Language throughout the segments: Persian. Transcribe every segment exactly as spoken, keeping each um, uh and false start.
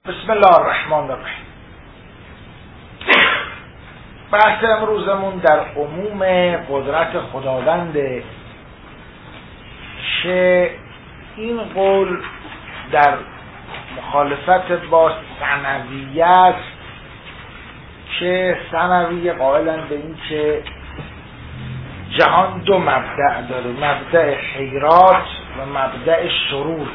بسم الله الرحمن الرحیم. بحث امروزمون در عموم قدرت خداونده که این قول در مخالفت با ثنویت که ثنویه قائلن به این که جهان دو مبدأ داره، مبدأ خیرات و مبدأ شرور.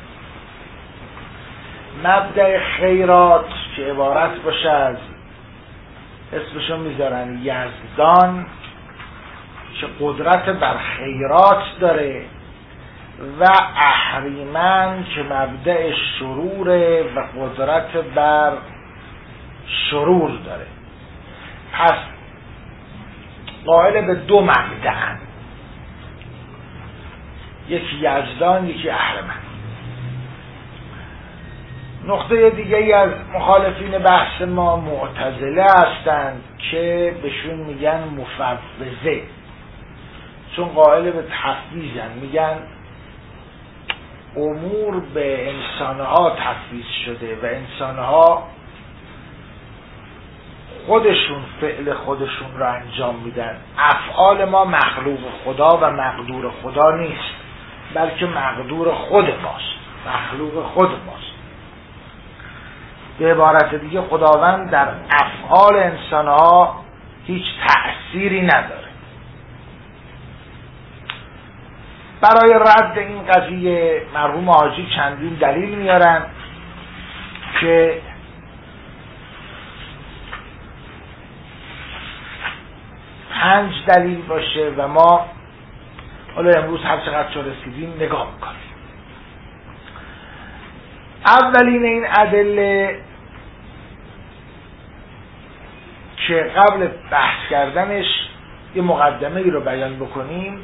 مبدأ خیرات که عبارت باشه از اسمشو میذارن یزدان که قدرت بر خیرات داره و اهریمن که مبدأ شروره و قدرت بر شرور داره. پس قائل به دو مبدأ، یکی یزدان یکی اهریمن. نقطه دیگه ای از مخالفین بحث ما معتزله هستند که بهشون میگن مفوضه، چون قائل به تفویضن، میگن امور به انسانها تفویض شده و انسانها خودشون فعل خودشون رو انجام میدن. افعال ما مخلوق خدا و مقدور خدا نیست، بلکه مقدور خود ماست، مخلوق خود ماست. به عبارت دیگه خداوند در افعال انسانها هیچ تأثیری نداره. برای رد این قضیه مرحوم حاجی چندین دلیل میارن که پنج دلیل باشه و ما حالا امروز هر چقدر چه رسیدیم نگاه میکنیم. اولین این ادله که قبل بحث کردنش یه مقدمه ای رو بیان بکنیم،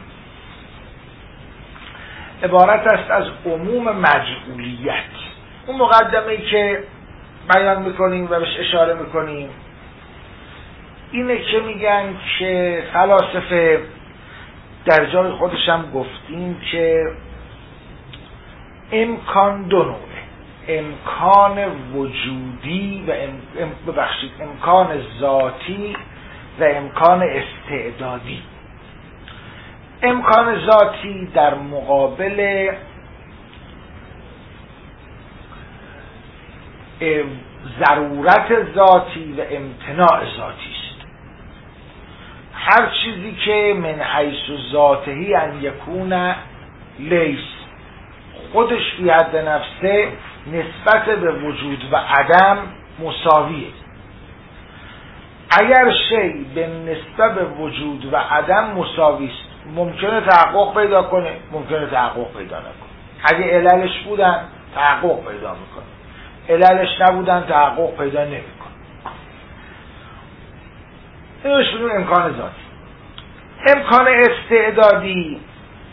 عبارت است از عموم مجعولیت. اون مقدمه ای که بیان میکنیم و بهش اشاره میکنیم اینه که میگن که فلاسفه در جای خودش هم گفتیم که امکان دو نوعه، امکان وجودی و ام... ببخشید امکان ذاتی و امکان استعدادی. امکان ذاتی در مقابل ضرورت ذاتی و امتناع ذاتی است. هر چیزی که من حیث ذاته ان یکون لیس، خودش فی حد نفسه نسبت به وجود و عدم مساویه. اگر شی به نسبت به وجود و عدم مساوی است، ممکنه تحقق پیدا کنه، ممکنه تحقق پیدا نکنه. اگه عللش بودن تحقق پیدا میکنه، عللش نبودن تحقق پیدا نمیکنه. اینو بهش میگن امکان ذاتی. امکان استعدادی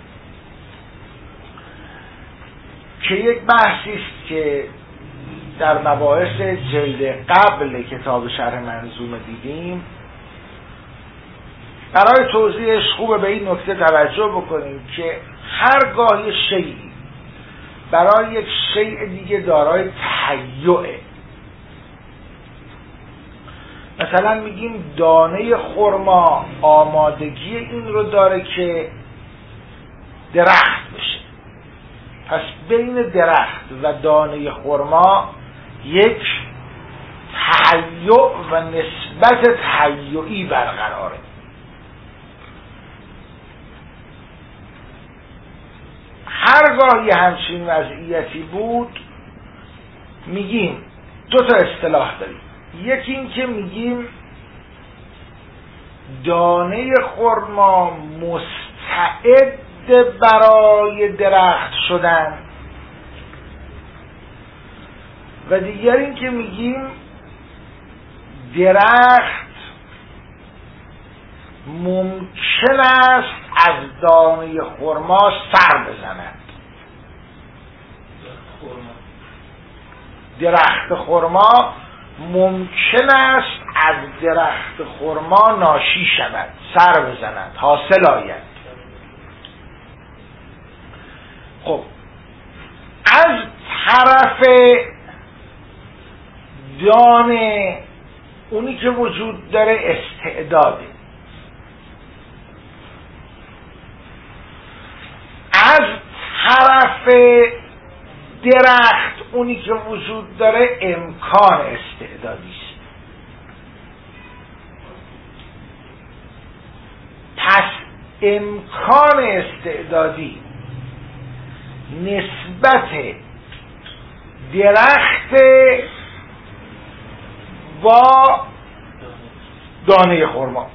که یک بحثی است که در مباحث جلد قبل کتاب شرح منظومه دیدیم. برای توضیحش خوبه به این نکته توجه بکنیم که هرگاه شیئی برای یک شیء دیگه دارای تهیعه، مثلا میگیم دانه خرما آمادگی این رو داره که درخت بشه، پس بین درخت و دانه خرما یک تهیع و نسبت تهیعی برقراره. هرگاه یه همچین وضعیتی بود میگیم دو تا اصطلاح داریم. یکی این که میگیم دانه خرما مستعد برای درخت شدن، و دیگر این که میگیم درخت ممکن است از دانه خرما سر بزند. درخت خرما ممکن است از درخت خرما ناشی شود، سر بزند، حاصل آید. خب از طرف دانه اونی که وجود داره استعداده، از طرف درخت اونی که وجود داره امکان استعدادی است. پس امکان استعدادی نسبت درخت با دانه خرما.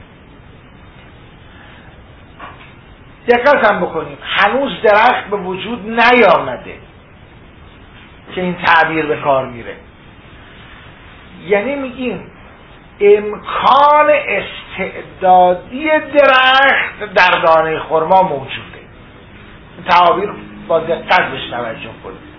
دقت هم بکنیم هنوز درخت به وجود نیامده که این تعبیر به کار میره. یعنی میگیم امکان استعدادی درخت در دانه خرما موجوده. این تعابیر با دقت بهش توجه کنید.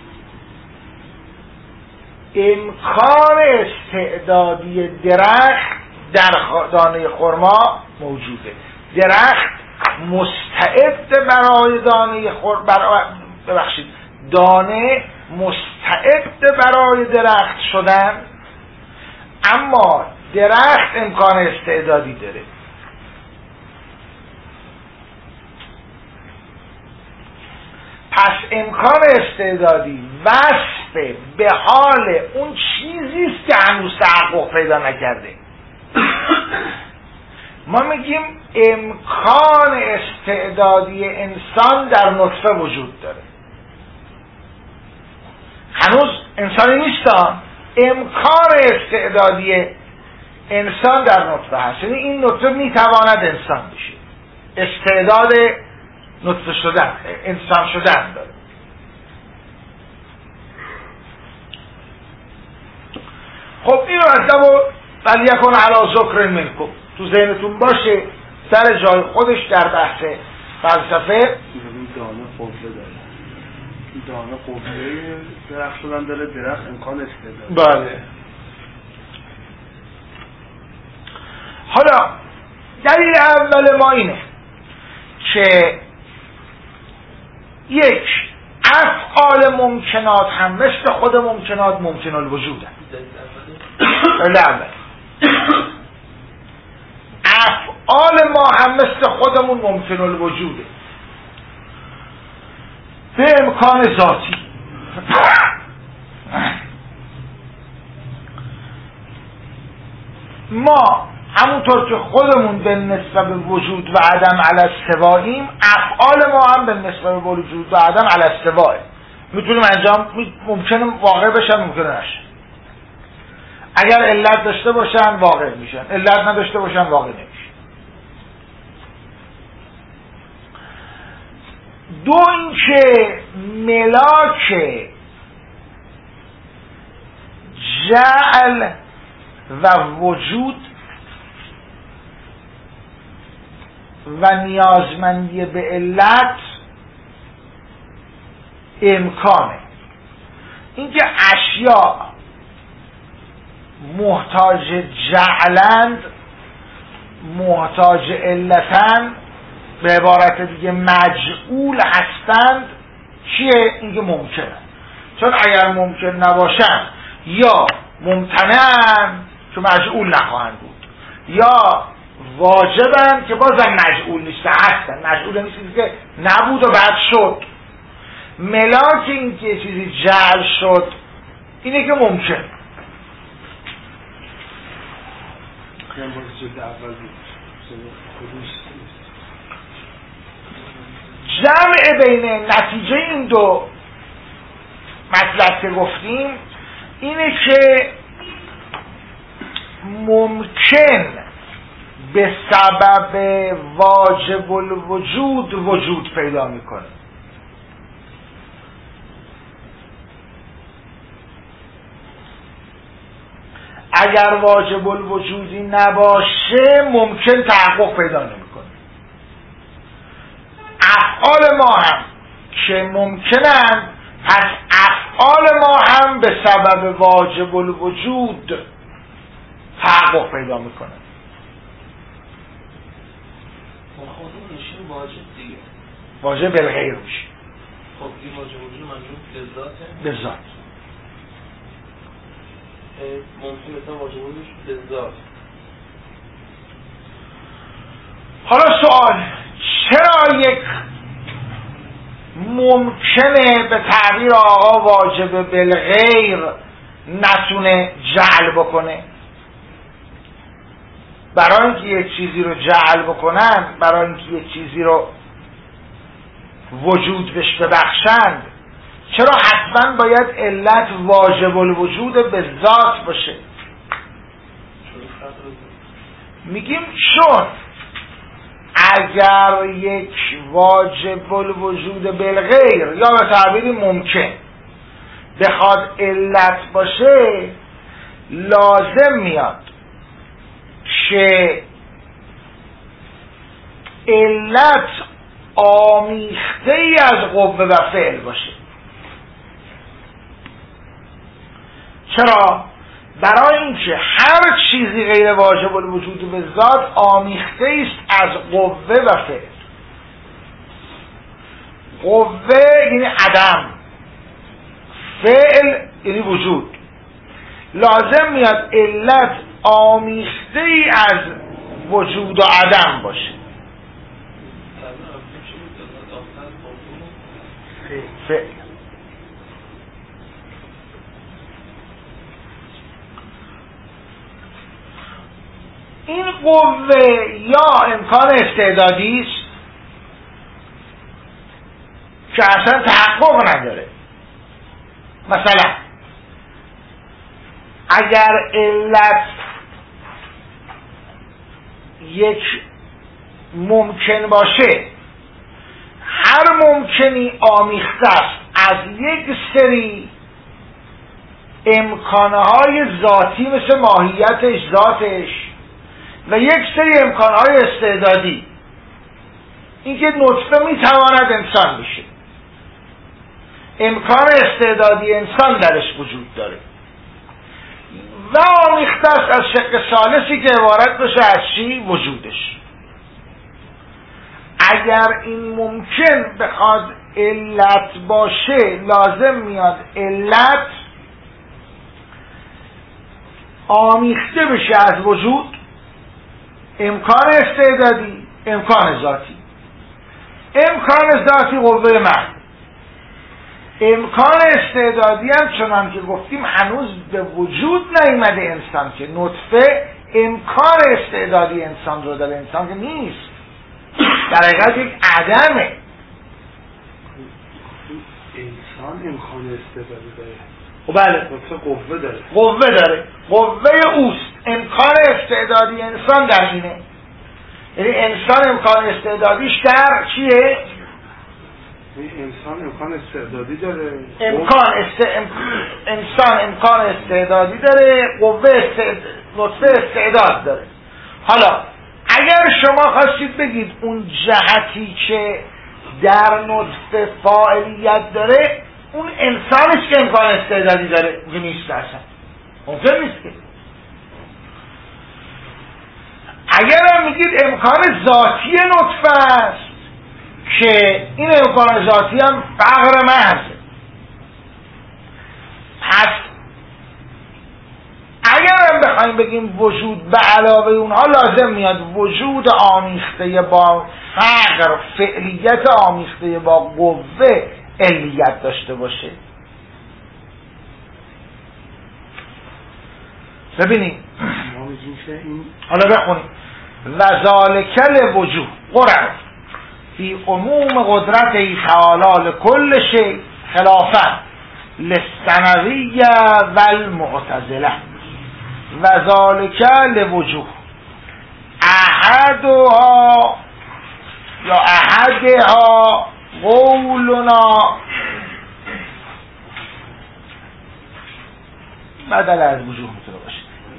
امکان استعدادی درخت در دانه خرما موجوده. درخت مستعد برای دانه خور برای ببخشید دانه مستعد برای درخت شدن، اما درخت امکان استعدادی داره. پس امکان استعدادی وصف به حال اون چیزی است که هنوز تحقق پیدا نکرده. ما میگیم امکان استعدادی انسان در نطفه وجود داره. هنوز انسانی نیستن. امکان استعدادی انسان در نطفه هست، یعنی این نطفه میتواند انسان بشه، استعداد نطفه شدن، انسان شدن داره. خب این مطلب رو ولیکن علی ذکر منکم تو ذهنتون باشه، سر جای خودش در بحث فلسفه. این دانه قفله داره، این دانه قفله درخت شدن داره، درخت امکان استعداد. بله. حالا دلیل اول ما اینه که یک، افعال ممکنات هم مثل خود ممکنات ممکن الوجود هست. دلیل اول افعال ما هم مثل خودمون ممکن الوجوده به امکان ذاتی. ما همونطور که خودمون به نسبت وجود و عدم علی استواییم، افعال ما هم به نسبت وجود و عدم علی استواه. میتونیم انجام، ممکنه واقع بشن، ممکنه نشن. اگر علت داشته باشن واقع میشن، علت نداشته باشن واقع نمیشن. دو اینکه ملاک جعل و وجود و نیازمندی به علت امکانه. اینکه اشیاء محتاج جعلند، محتاج علتند، به عبارت دیگه مجعول هستند، چیه؟ اینکه ممکنه. چون اگر ممکن نباشن یا ممتنعن که مجعول نخواهند بود، یا واجبن که بازم مجعول نیست، هستن. مجعول نیست که نبود و بعد شد. ملاک این که چیزی جعل شد اینه که ممکن. جمع بین نتیجه این دو مطلب که گفتیم اینه که ممکن به سبب واجب الوجود وجود پیدا میکنه. اگر واجب الوجودی نباشه ممکن تحقق پیدا نمیکنه. افعال ما هم که ممکنن، پس افعال ما هم به سبب واجب الوجود تحقق پیدا میکنه. واجب دیگه واجب بالغیر میشه. خب این واجب وجود منظور به ذاته؟ به ذات. ممکن مثلا واجب الوجود به ذات. حالا سوال، چرا یک ممکنه به تعبیر آقا واجب بالغیر نتونه جعل بکنه؟ برای اینکه یک چیزی رو جعل بکنن، برای اینکه یک چیزی رو وجود بهش ببخشند، چرا حتما باید علت واجب الوجود به ذات باشه؟ میگیم چون اگر یک واجب الوجود بالغیر یا به تعبیری ممکن بخواد علت باشه، لازم میاد که علت آمیخته ای از قوه و فعل باشه. چرا؟ برای اینکه هر چیزی غیر واجب الوجود به ذات آمیخته است از قوه و فعل. قوه یعنی عدم، فعل یعنی وجود. لازم میاد علت آمیخته ای از وجود و عدم باشه. فعل این قوه یا امکان استعدادی است که اصلا تحقق نداره. مثلا اگر علت یک ممکن باشه، هر ممکنی آمیخته است از یک سری امکانهای ذاتی مثل ماهیتش، ذاتش، و یک سری امکانهای استعدادی. اینکه نطفه میتواند انسان بشه، امکان استعدادی انسان درش وجود داره و آمیخته است از شق ثالثی که عبارت بشه از چی؟ وجودش. اگر این ممکن بخواد علت باشه، لازم میاد علت آمیخته بشه از وجود، امکان استعدادی، امکان ذاتی. امکان ذاتی قوه مرد، امکان استعدادی هم چنان که گفتیم هنوز به وجود نیامده انسان، که نطفه امکان استعدادی انسان رو داره، انسان که نیست، در حقیقت یک عدمه. انسان امکان استعدادی داره. بله، نطفه قوه داره. قوه داره، قوه اوست. امکان استعدادی انسان در اینه، یعنی انسان امکان استعدادیش در چیه؟ انسان امکان استعدادی داره. امکان است... ام... انسان امکان استعدادی داره، قوه استعد... نطفه استعداد داره. حالا اگر شما خواستید بگید اون جهتی که در نطفه فاعلیت داره اون انسانش که امکان استعدادی داره، اون نیست، اصلا ممکن نیست که. اگر هم میگید امکان ذاتی نطفه است، که این امکان ذاتی هم فقر محضه، پس اگر هم بخوایم بگیم وجود به علاوه اونها، لازم میاد وجود آمیخته با فقر، فعلیت آمیخته با قوه، علیت داشته باشه. ببینیم حالا بخونیم و ذالک لوجوه قرآن فی عموم قدرت تعالی لکل شیء خلافا للثانویه و المعتزله و ذالک لوجوه احدها یا احدها قولنا بدل از وجوه میتونه باشه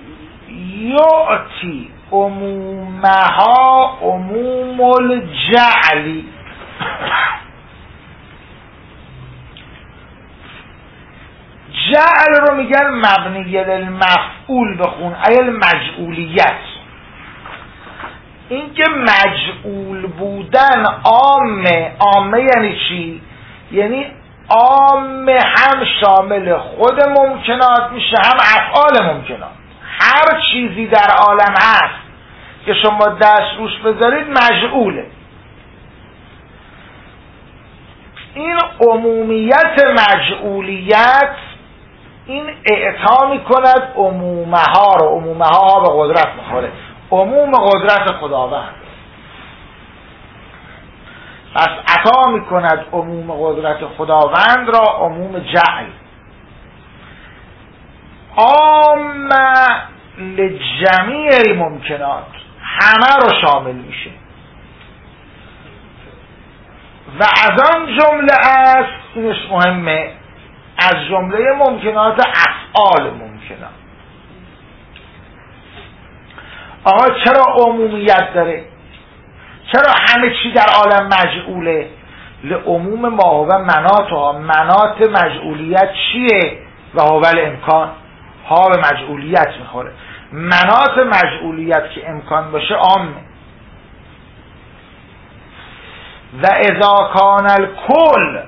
یعطی عمومها عموم الجعلی. جعل رو میگن مبنی للمفعول بخون، ای المجعولیت. این که مجعول بودن عامه، عامه یعنی چی؟ یعنی عام هم شامل خود ممکنات میشه هم افعال ممکنات. هر چیزی در عالم هست که شما دست روش بذارید مجعوله. این عمومیت مجعولیت این اعطا میکند عمومه ها رو. عمومه ها به قدرت میخوره، عموم قدرت خداوند. پس عطا میکند عموم قدرت خداوند را عموم جعل. عام لجمیع الممکنات، همه رو شامل میشه و از آن جمله است، اینش مهمه، از جمله ممکنات افعال ممکنات. آقا چرا عمومیت داره؟ چرا همه چی در عالم مجعوله؟ لعموم ما هو مناتها. منات مجعولیت چیه؟ و هو الامکان. ها به مجعولیت میخوره. منات مجعولیت که امکان باشه عامه. و اذا کان الکل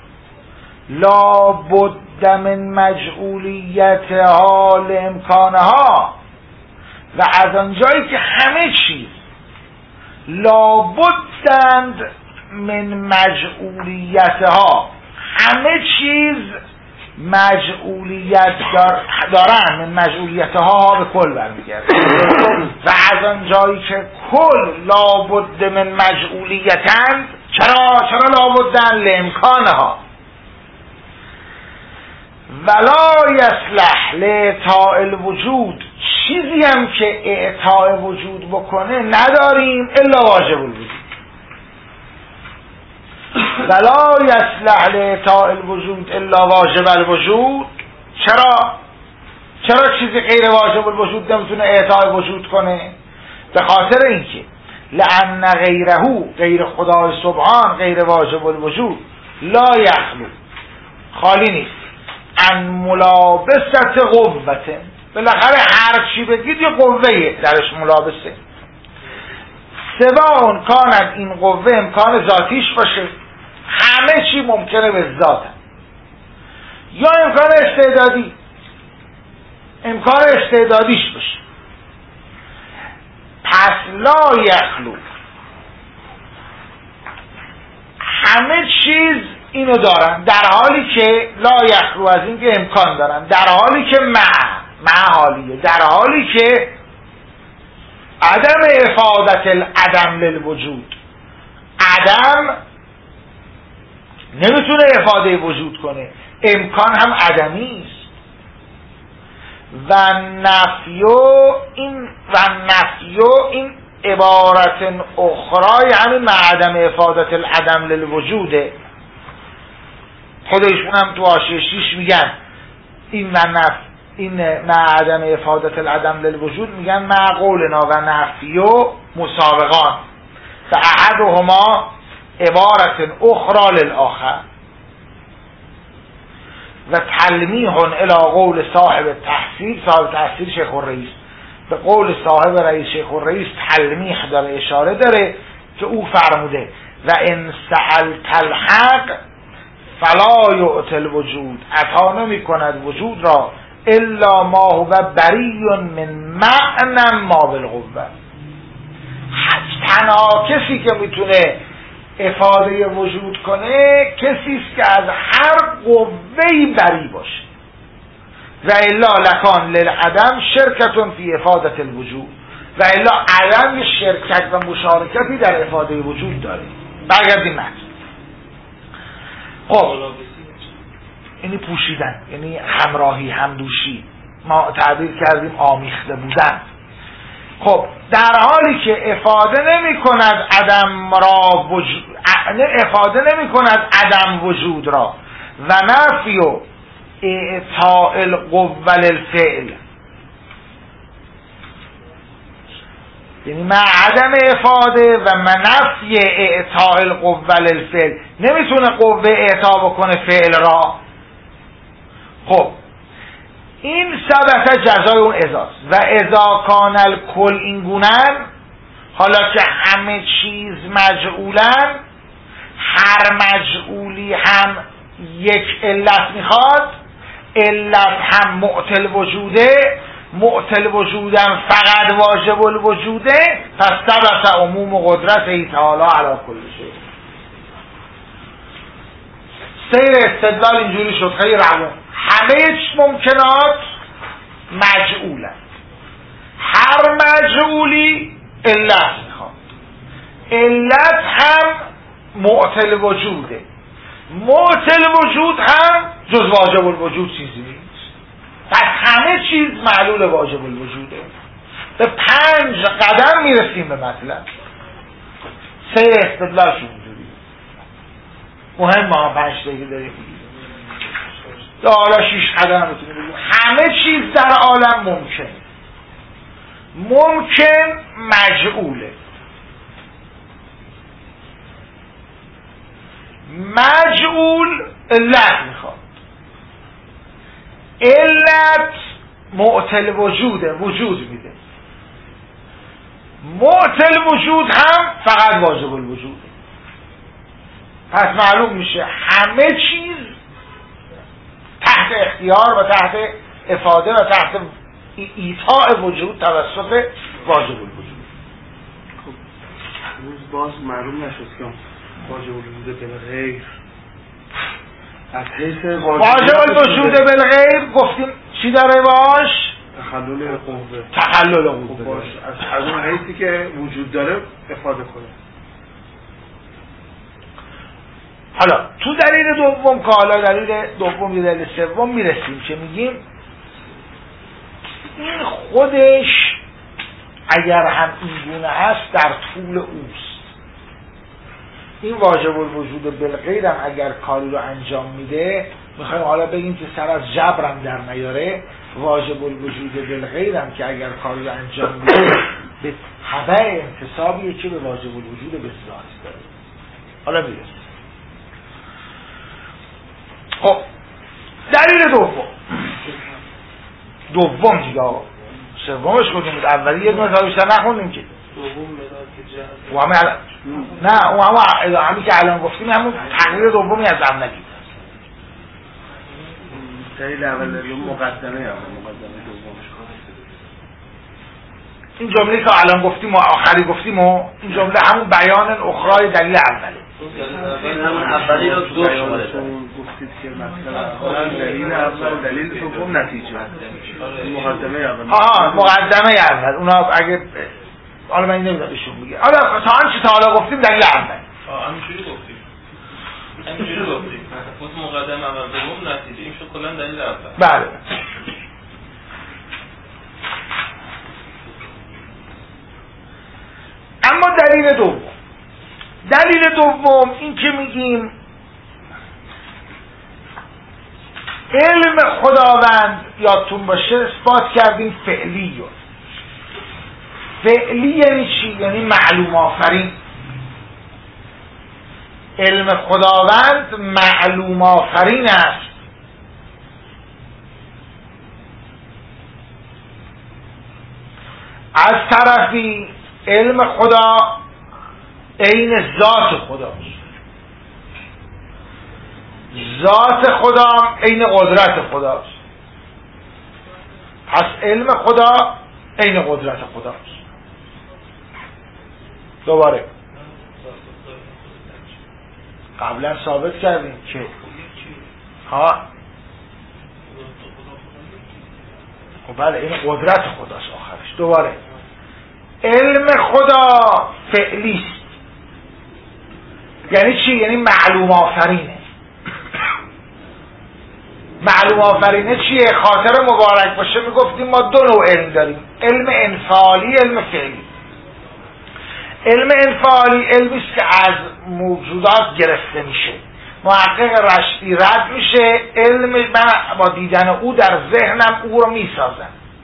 لا بد من مجعولیت حال امکانها، و از آنجایی که همه چیز لا بدند من مجعولیتها، همه چیز مجعولیت دار دارن، من مجعولیتها به کل برمیگرده. و از آنجایی که کل لا بد من مجعولیتند، چرا چرا لا بدن؟ لامکانها. ولا یصلح لاعطاء الوجود، چیزی هم که اعطاء وجود بکنه نداریم الا واجب الوجود. ولا یصلح لاعطاء الوجود الا واجب الوجود. چرا چرا چیزی غیر واجب الوجود نمیتونه اعطاء وجود کنه؟ به خاطر اینکه لأن غیره، غیر خدای سبحان، غیر واجب الوجود، لا یخلو، خالی نیست، ان ملابست قوته. بالاخره هر چی بگید یه قوه درش ملابسه. سواء کانت، این قوه امکان ذاتیش باشه، همه چی ممکنه به ذات، یا امکان استعدادی، امکان استعدادیش باشه. پس لا یخلو، همه چیز اینو دارن، در حالی که لا یخلو از این که امکان دارن، در حالی که مع مع حالیه، در حالی که عدم افادت العدم للوجود، عدم نمیتونه افاده وجود کنه، امکان هم عدمی است. و نفیو این و نفیو این عبارت اخرى، یعنی مع عدم افادت العدم للوجوده. خودشون هم تو حاشیه شیش میگن این و نف این مع عدم افادت العدم للوجود، میگن مع قولنا و نفیو مسابقان، فاحدهما عبارت اخرى للآخر. و تلمیح الی قول صاحب تحصیل، صاحب تحصیل شیخ الرئیس، به قول صاحب رئیس شیخ الرئیس تلمیح داره، اشاره داره که او فرموده و ان سألت الحق فلا یعطی الوجود، عطا نمی کند وجود را الا ما هو بری من معنی ما بالقوه. تنها کسی که میتونه افاده وجود کنه کسی است که از هر قوه‌ای بری باشه. و الا لکان للعدم شرکتون فی افادت الوجود، و الا عدم شرکت و مشارکتی در افاده وجود داره. برگردیم متن. خب اینی پوشیدن، یعنی همراهی، همدوشی، ما تعبیر کردیم آمیخته بودن. خب در حالی که افاده نمی کند عدم را وجود، افاده نمی کند عدم وجود را، و نفی و اعطاء القوه للفعل، یعنی مع عدم افاده و منفی اعطاء القوه للفعل، نمیتونه قوه اعطا بکنه فعل را. خب این ثبت جزای اون ازاست. و اذا کان الکل این گونن، حالا که همه چیز مجعولن، هر مجعولی هم یک علت میخواد، علت هم معطل وجوده، معطل وجودم فقط واجب الوجوده، پس ثبت عموم قدرت تعالی علی کل شیء. سیر استدلال اینجوری شد خیلی روان. همه ممکنات مجعولن، هر مجعولی علت میخواد، علت هم معطل وجوده، معطل وجود هم جز واجب الوجود چیزی نیست. پس همه چیز معلول واجب الوجوده. به پنج قدم میرسیم به مطلب. سیر استدلال شد اینجوری. مهم ما پنج دقیقه داریم یا حالا شیش قدم بتونیم بگیم همه چیز در عالم ممکن، ممکن مجعوله، مجعول علت میخواد، علت معطل وجوده، وجود میده، معطل وجود هم فقط واجب الوجوده. پس معلوم میشه همه چیز تحت اختیار و تحت افاده و تحت ایطاء وجود توسط واجب الوجود. خب روز باز معلوم نشد که واجب الوجود بالغیر از حیث واجب الوجود بالغیر گفتیم چی داره باش؟ تخلل قوه. تخلل قوه باش از اون حیثی که وجود داره افاده کنه. حالا تو دلیل دوم که حالا دلیل دوم یا دلیل سوم میرسیم که میگیم این خودش اگر هم این گونه هست در طول اوست. این واجب الوجود بالغیر هم اگر کاری رو انجام میده، میخوایم حالا بگیم که سر از جبرم در نیاره، واجب الوجود بالغیر هم که اگر کاری رو انجام میده به تبع انتصابیه که به واجب الوجود به ذات داره. حالا میرسیم. خب دلیل دوم دوم دیگه آقا سومش کدوم بود؟ اولی یه دونه تا بیشتر نخوندیم که دوم ملاک جهل و همه الان نه اون همه همی که الان گفتیم همون تغییر دومی از اولی دلیل اول داریم مقدمه یا مقدمه دومش این جمله که الان گفتیم و آخری گفتیم و این جمله همون بیان اخرای دلیل اوله. این همون اولی رو دو شماره گفتید که مثلا دلیل اول دلیل دوم نتیجه مقدمه اول. آها مقدمه اول اونا اگه حالا من نمیدونم ایشون میگه حالا تا آنچه تا حالا گفتیم دلیل اول. آه همینجوری گفتیم همینجوری گفتیم گفت مقدمه اول دوم نتیجه این شد کلا دلیل اول. بله. اما دلیل دوم دلیل دوم این که میگیم علم خداوند یادتون باشه اثبات کردیم فعلی. فعلی یعنی چی؟ یعنی معلوم آفرین. علم خداوند معلوم آفرین است. از طرفی علم خدا عین ذات خداست، ذات خدا عین قدرت خداست. پس علم خدا عین قدرت خداست. دوباره قبلا ثابت کردیم که ها خب بله این قدرت خداست آخرش. دوباره علم خدا فعلی است. یعنی چی؟ یعنی معلوم آفرینه. معلوم آفرینه چیه؟ خاطر مبارک باشه میگفتیم ما دو نوع علم داریم، علم انفعالی، علم فعلی. علم انفعالی علمی است که از موجودات گرفته میشه، محقق رشتی رد میشه، علم من با دیدن او در ذهنم او رو میسازم.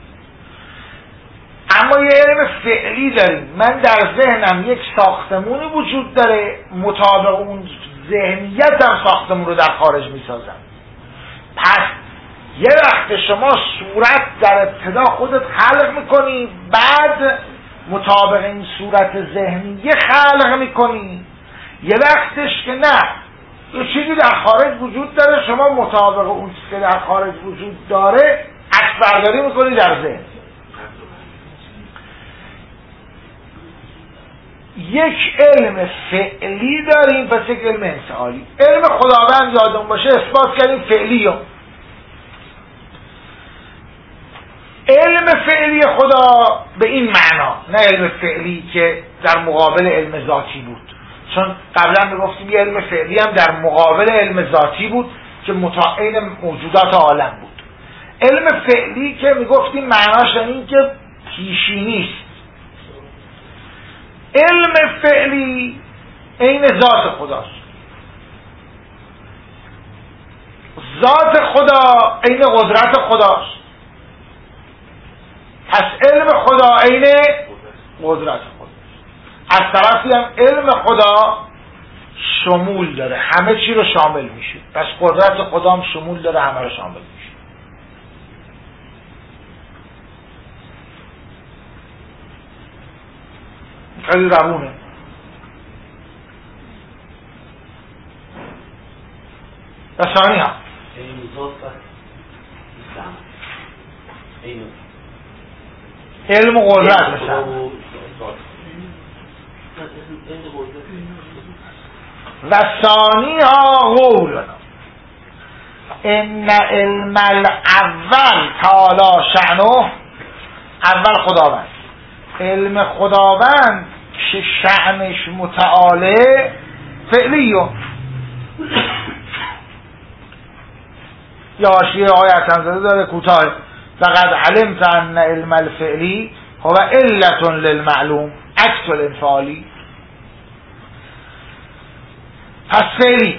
اما یه علم فعلی داریم، من در ذهنم یک ساختمونی وجود داره، مطابق اون ذهنیتم ساختمون رو در خارج میسازم. پس یه وقت شما صورت در ابتدا خودت خلق میکنی، بعد مطابق این صورت ذهنی خلق میکنی. یه وقتش که نه، یه چیزی در خارج وجود داره، شما مطابق اون چیزی که در خارج وجود داره عکس برداری میکنی در ذهن. یک علم فعلی داریم پس یک علم انفعالی. علم خداوند یادمون باشه اثبات کردیم فعلی هم. علم فعلی خدا به این معنا، نه علم فعلی که در مقابل علم ذاتی بود، چون قبلا میگفتیم یه علم فعلی هم در مقابل علم ذاتی بود که متعین موجودات عالم بود. علم فعلی که میگفتیم معناش این که پیشینی است. علم فعلی عین ذات خداست. ذات خدا عین قدرت خداست. پس علم خدا عین قدرت خداست. از طرفی هم علم خدا شمول داره، همه چی رو شامل میشه. پس قدرت خدا هم شمول داره، همه رو شامل میشه. خیلی روونه. و ثانی هم علم و قدرت مثلا و ثانی ها قولنا ان علم الاول تعالی شأنه، اول خداوند، علم خداوند که شأنش متعاله فعلیه. یا حاشیه آقای حسن‌زاده داره کوتاه، لقد علمت ان علم الفعلی هو علت للمعلوم عکس الانفعالی. پس فعلی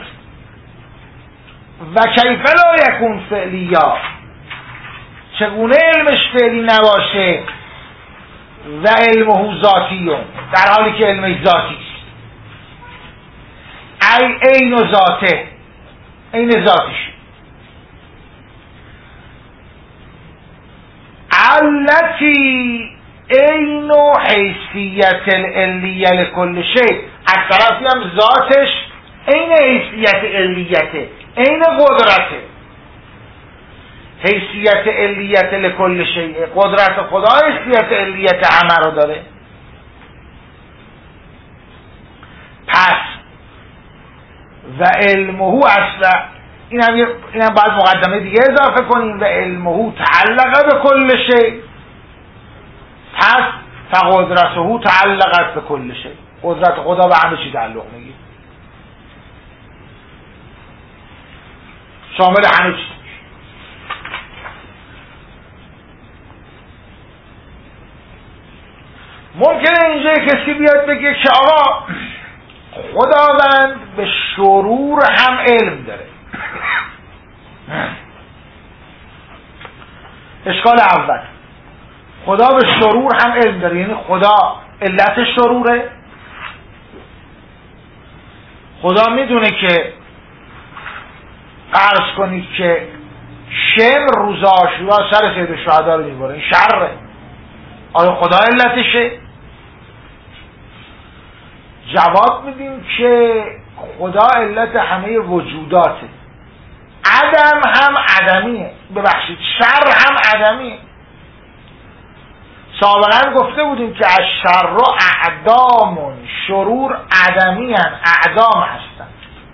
و کیف لا یکون فعلیا، چگونه علمش فعلی نباشه و علمه ذاتیون، در حالی که علمش ذاتی است. ای عین ذاته، عین ذاتش. التي عین حیثیت العلیه لکل شیء، از طرفی هم ذاتش عین حیثیت علیته، عین قدرته. حیثیت علیت لکل شیء، قدرت خدا حیثیت علیت همه رو داره. پس و علمه اصلا، این هم, این هم باید مقدمه دیگه اضافه کنیم، و علمه تعلق به کل شیء، پس فقدرته تعلقت به کل شیء، قدرت خدا به همه چی تعلق میگیره، شامل همه چی. ممکنه اینجا کسی بیاد بگه که آقا خداوند به شرور هم علم داره. اشکال اول، خدا به شرور هم علم داره، یعنی خدا علت شروره؟ خدا میدونه که فرض کنید که شمر روز عاشورا سر سید الشهدا رو میبره، این شره. آیا خدا علتشه؟ جواب میدیم که خدا علت همه وجوداته. عدم هم عدمیه، ببخشید شر هم عدمیه. سابقا گفته بودیم که از شر و اعدامون، شرور عدمی هن، اعدام هستن.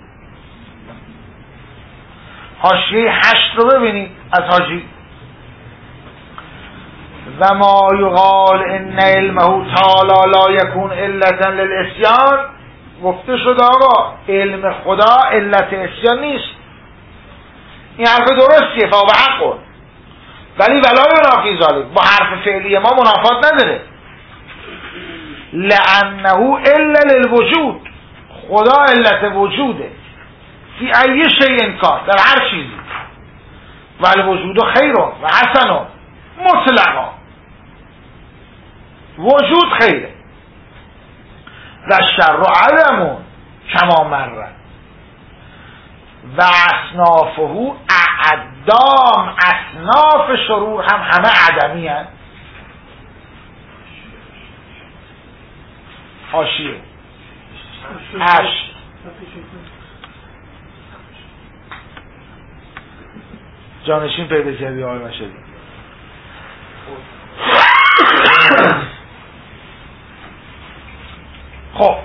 حاشیه هشت رو ببینید از حاجی. و ما یقال ان علمه تعالی لا یکون علتا للعصیان، گفته شد آقا علم خدا علت عصیان نیست. این حرف درستیه، فا به حق، ولی ولا ینافی ذلک، با حرف فعلی ما منافات نداره. لانه الا للوجود، خدا علت وجوده، فی ای شیء کان، در هر چیزی، و الوجود خیر و حسن مطلقا، وجود خیره و شر و عدمون کما مره و اصنافه اعدام، اصناف شرور هم همه عدمی هست. حاشیه هشت جانشین پیدا کردی آقای مشهدی. خب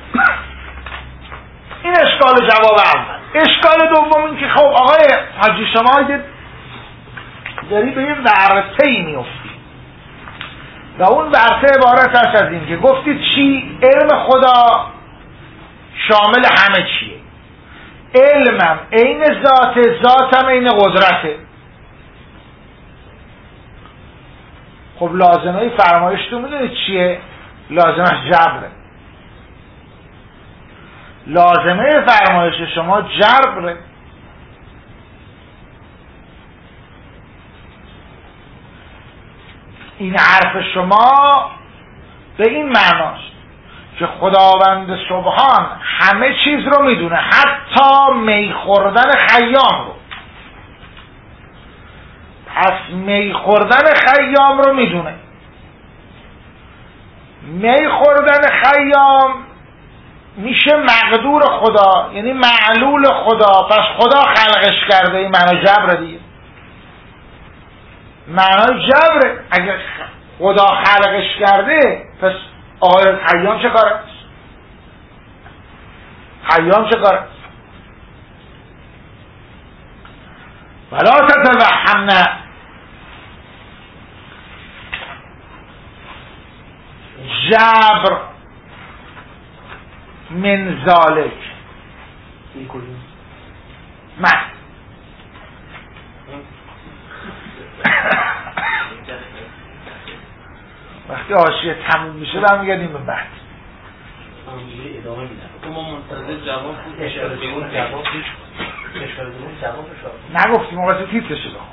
این اشکال جواب اول. اشکال دوم این که خب آقای حاجی شما داری به یه ورطه‌ای میفتی و اون ورطه عبارت است از این که گفتید چی؟ علم خدا شامل همه چیه. علمم عین ذات، ذاتم عین قدرته. خب لازمه فرمایش تو میدونید چیه؟ لازمه جبره. لازمه فرمایش شما جبره. این حرف شما به این معناست که خداوند سبحان همه چیز رو میدونه، حتی می خوردن خیام رو. پس می خوردن خیام رو میدونه. می خوردن خیام میشه مقدور خدا، یعنی معلول خدا. پس خدا خلقش کرده. این معنی جبره دیگه. معنی جبره. اگر خدا خلقش کرده پس آقای خیام چه کاره؟ خیام چه کاره؟ ولا تتوهمن جبر من ذالک. این کجا؟ من وقتی حاشیه تموم میشه برمیگردیم به بعد. ادامه میدم. ما منتظر جواب بود. اشاره به اون جواب اشاره به اون جوابش نگفتیم واسه تیترش بخون.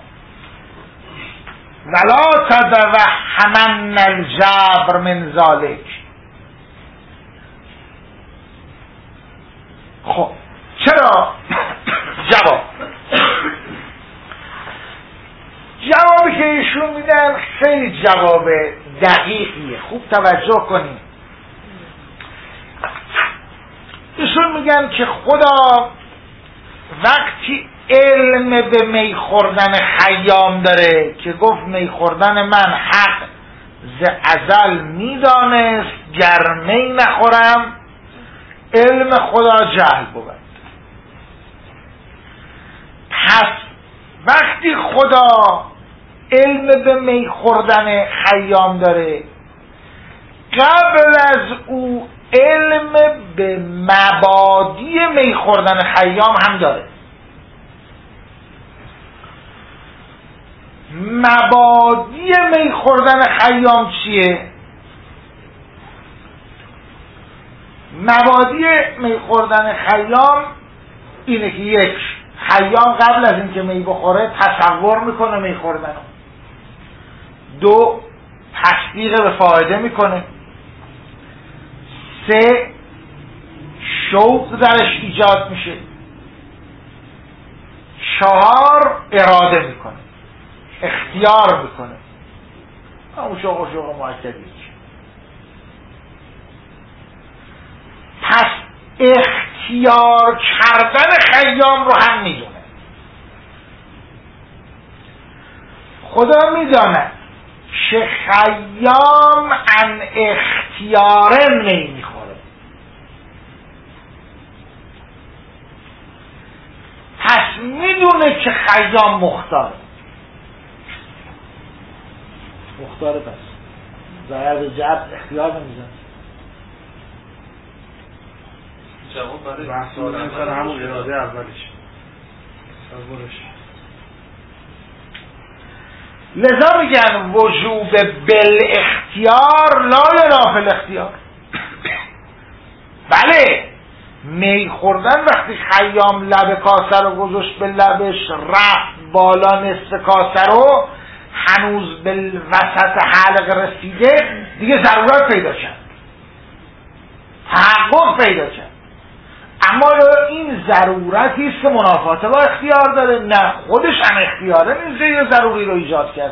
ولا تتوهمن الجبر من ذالک. خب چرا؟ جواب جوابی که ایشون میدن خیلی جواب دقیقیه. خوب توجه کنید. ایشون میگن که خدا وقتی علم به می خوردن خیام داره که گفت می خوردن من حق ز ازل میدانست گر می نخورم، علم خدا جهل بود. پس وقتی خدا علم به می خوردن خیام داره، قبل از او علم به مبادی می خوردن خیام هم داره. مبادی می خوردن خیام چیه؟ مبادی می خوردن خیام اینه که یک، خیام قبل از اینکه می بخوره تصور میکنه می خوردن. دو، تصدیق به فایده میکنه. سه، شوق درش ایجاد میشه. چهار، اراده میکنه، اختیار میکنه. همون شوق و شوق مؤکدی. پس اختیار کردن خیام رو هم میدونه. خدا میداند که خیام ان اختیاره نمیخوره. پس میدونه که خیام مختاره. مختاره پس ضرر جبر اختیار نمیزن. جواب برای بحث آدم سر همون اراده اولش تصورش. لذا میگن وجوب بل اختیار لا ینافی الاختیار. بله می خوردن وقتی خیام لب کاسه رو گذاشت به لبش رفت بالا نصف کاسه رو هنوز به وسط حلق رسیده دیگه ضرورت پیدا کرد، تحقق پیدا کرد. اما این ضرورتی است که منافاته با اختیار داره؟ نه، خودش هم اختیاره نیست یه ضروری رو ایجاد کرده.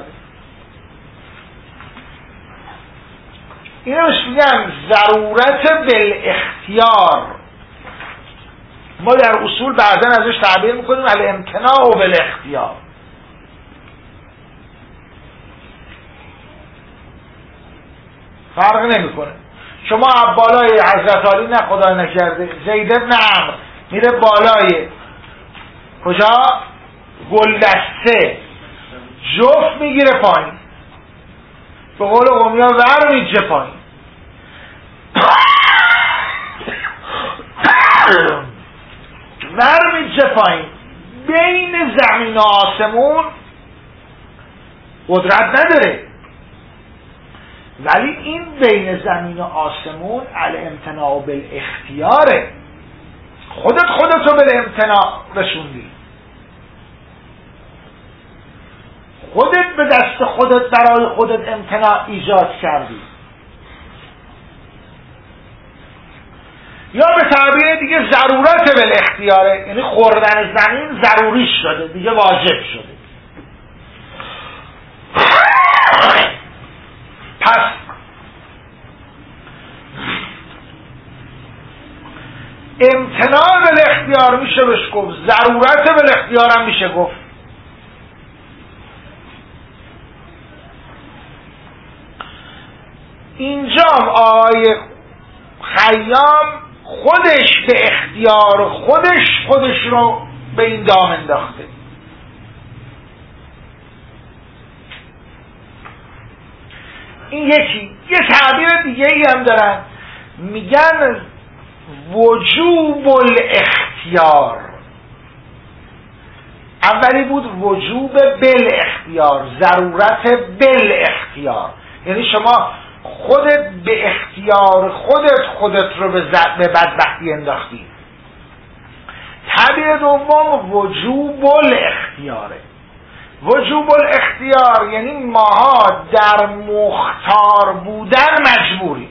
اینو بهش میگن ضرورت بالاختیار. ما در اصول بعضا ازش تعبیر میکنیم الامتناع بالاختیار. فرق نمیکنه. شما بالای حضرت علی نه خدا نکرده زید بن عمرو میره بالای کجا؟ گلدسته، جفت میگیره پایین، به قول قومیا ور میجه پایین. ور میجه پایین. بین زمین و آسمون قدرت نداره، ولی این بین زمین و آسمون الامتناع بالاختیاره. خودت خودتو بالامتناع رسوندی، خودت به دست خودت برای خودت امتناع ایجاد کردی، یا به تعبیر دیگه ضرورت بالاختیاره، یعنی خوردن زمین ضروری شده دیگه، واجب شده. پس امتناع بالاختیار میشه بهش گفت، ضرورت بالاختیار هم میشه گفت. اینجا آقای خیام خودش به اختیار خودش خودش رو به این دام انداخته. این یکی. یه تعبیر دیگه ای هم دارن، میگن وجوب الاختیار. اولی بود وجوب بل اختیار، ضرورت بل اختیار، یعنی شما خودت به اختیار خودت خودت رو به بدبختی انداختی. تعبیر دوم وجوب الاختیاره. وجوب الاختیار یعنی ماها در مختار بودن مجبوریم.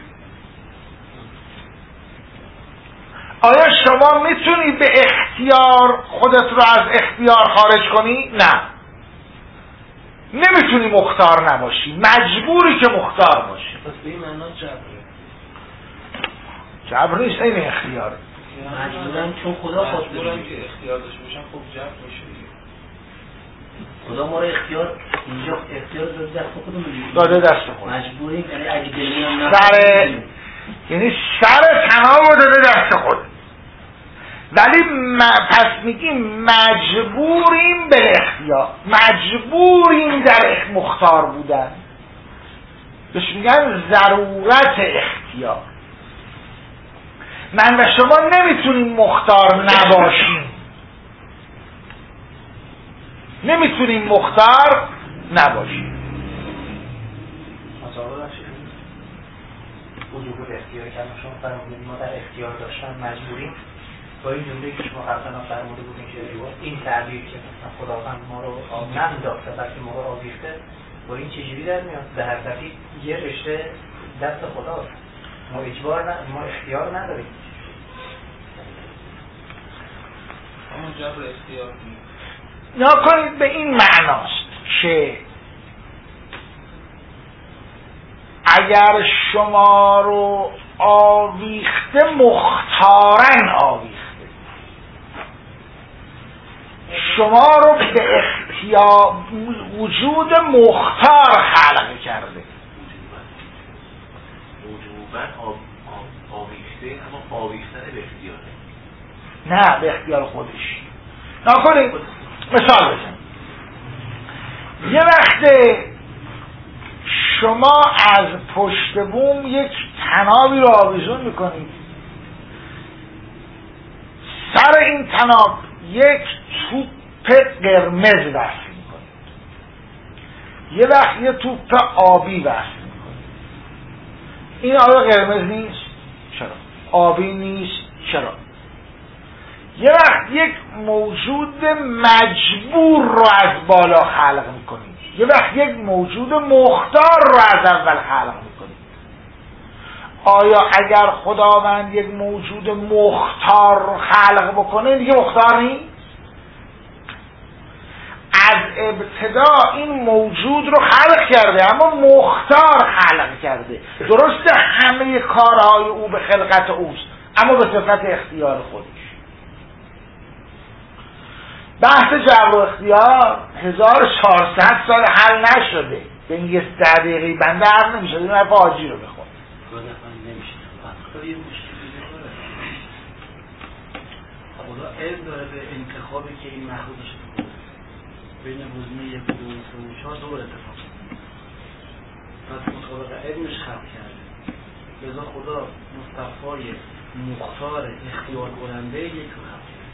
آیا شما میتونی به اختیار خودت رو از اختیار خارج کنی؟ نه، نمیتونی مختار نباشی، مجبوری که مختار باشی. پس به این معنا جبره. جبر نیست، این اختیاره. مجبورم چون خدا خواست مجبورم که اختیار داشته باشم. خب جبر میشه دیگه. خدا ما رو اختیار اینجا اختیار داده دست خودمون داده دست خود. مجبوریم، یعنی اگه دلمون هم سر یعنی سر تناب داده دست خود، ولی م... پس میگیم مجبوریم به اختیار، مجبوریم در مختار بودن، بهش میگن ضرورت اختیار. من و شما نمیتونیم مختار نباشیم، نمیتونیم مختار نباشیم. وجوب اختیار که شما فرمودید ما در اختیار داشتن مجبوریم، با این جمله که شما قبلا فرموده بودین که این تعبیر که مثلا خداوند ما رو ننداخته بلکه ما رو آویخته، با این چجوری در میاد؟ به هر دفعه یه رشته دست خداست، ما اجبار نه، ما اختیار نداریم. همون جبر اختیار یا کنید به این معناست که اگر شما رو آویخته مختارن آویخته، شما رو به اختیار وجود مختار خلق کرده. وجوباً آویخته، اما آویختن به اختیاره، نه به اختیار خودش. نکنید مثال بزن. یه وقت شما از پشت بوم یک طنابی رو آویزون میکنید، سر این طناب یک توپ قرمز وصل میکنید، یه وقت یه توپ آبی وصل میکنید. این آیا قرمز نیست؟ چرا؟ آبی نیست؟ چرا؟ یه وقت یک موجود مجبور رو از بالا خلق میکنید، یه وقت یک موجود مختار رو از اول خلق میکنید. آیا اگر خداوند یک موجود مختار رو خلق بکنه دیگه مختار نیست؟ از ابتدا این موجود رو خلق کرده اما مختار خلق کرده. درسته همه کارهای او به خلقت اوست اما به صفت اختیار خودش. بحث جبر و اختیار هزار و چهارصد سال حل نشده. به این یه ده دقیقه بنده عرض نمیشه، این حرف حاجی رو بخون. خدا علم داره به انتخابی که این محبوبش بکنه بین گزینه یک و دو و سه و چهار دور اتفاق پس مطابق علمش خلق کرده. لذا خدا مصطفای مختار اختیار کننده یک رو خلق کرده.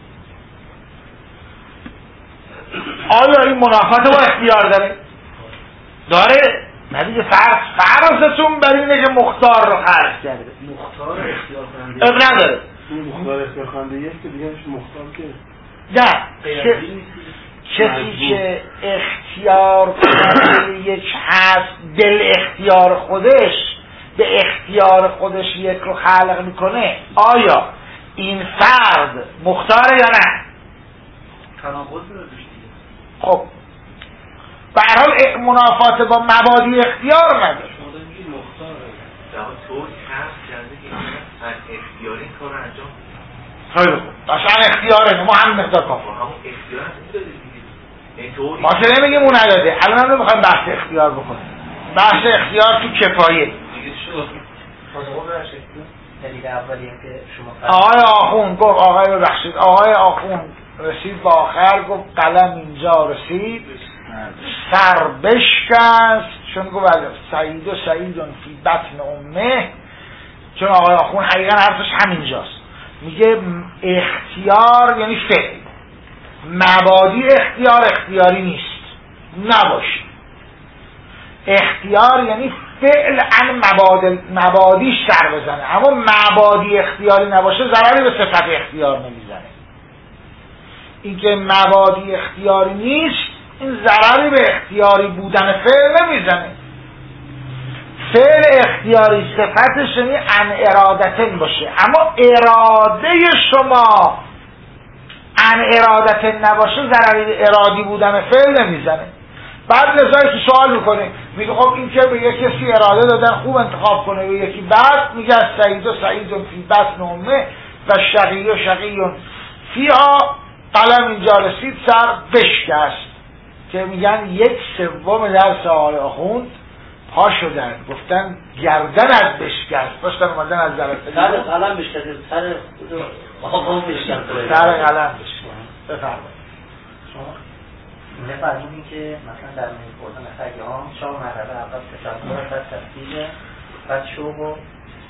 آیا این منافات با اختیار داره؟ داره؟ نه دیگه فرض فرضتون بر اینه که مختار رو خلق کرده. مختار اختیار کننده اب نداره. این مختار اختیار کننده یک که دیگه میشه مختار که نه کسی که اختیار کننده یک هست دل اختیار خودش به اختیار خودش یک رو خلق میکنه، آیا این فرد مختاره یا نه؟ تناقض داره دیگه. خب به هر حال منافات با مبادی اختیار نداره. شما دارید میگید مختاره در طور کسب کرده که از اختیاری این کار رو انجام بده. خیلی خوب داشتن اختیاره، ما هم مقدار کافر همون اختیار هم این داده دیگه. اینطور ما که نمیگیم اون نداده. الان هم نمیخوایم بحث اختیار بکنیم. بحث اختیار تو کفایه دیگه شد. خود راشد دلیل اولی که شما آقای آخوند گفت آقای ببخشید آقای آخوند رسید با آخر گفت قلم اینجا رسید سر بشکست، چون گفت سعید و سعیدون فی بطن امه، چون آقای آخوند حقیقا حرفش همینجاست. میگه اختیار یعنی فعل، مبادی اختیار اختیاری نیست، نباشه. اختیار یعنی فعل ان مبادل مبادیش سر بزنه، اما مبادی اختیاری نباشه ضرری به صفت اختیار نمیزنه. اینکه مبادی اختیاری نیست این ضرری به اختیاری بودن فعل نمیزنه. فعل اختیاری صفتش یعنی ان ارادتن باشه، اما اراده شما ان ارادتن نباشه ضرری به ارادی بودن فعل نمیزنه. بعد لذایی که سوال میکنه میگه خب این که به یک کسی اراده دادن خوب انتخاب کنه و یکی بعد میگه از سعید و سعیدون فی بطن امه و شقی و شقیون فیها، قلم اینجا رسید سر بشکست، که میگن یک سوم درس آقای آخوند پا شدن گفتن گردن از بشکست، داشتن اومدن از ذرات سر قلم بشکست، سر آقام بشکست، سر قلم بشکست. بفرمایید. نفرمونی که مثلا در میل بردن خیام چهار مرحله اول تصور بعد تفصیل بعد شوق و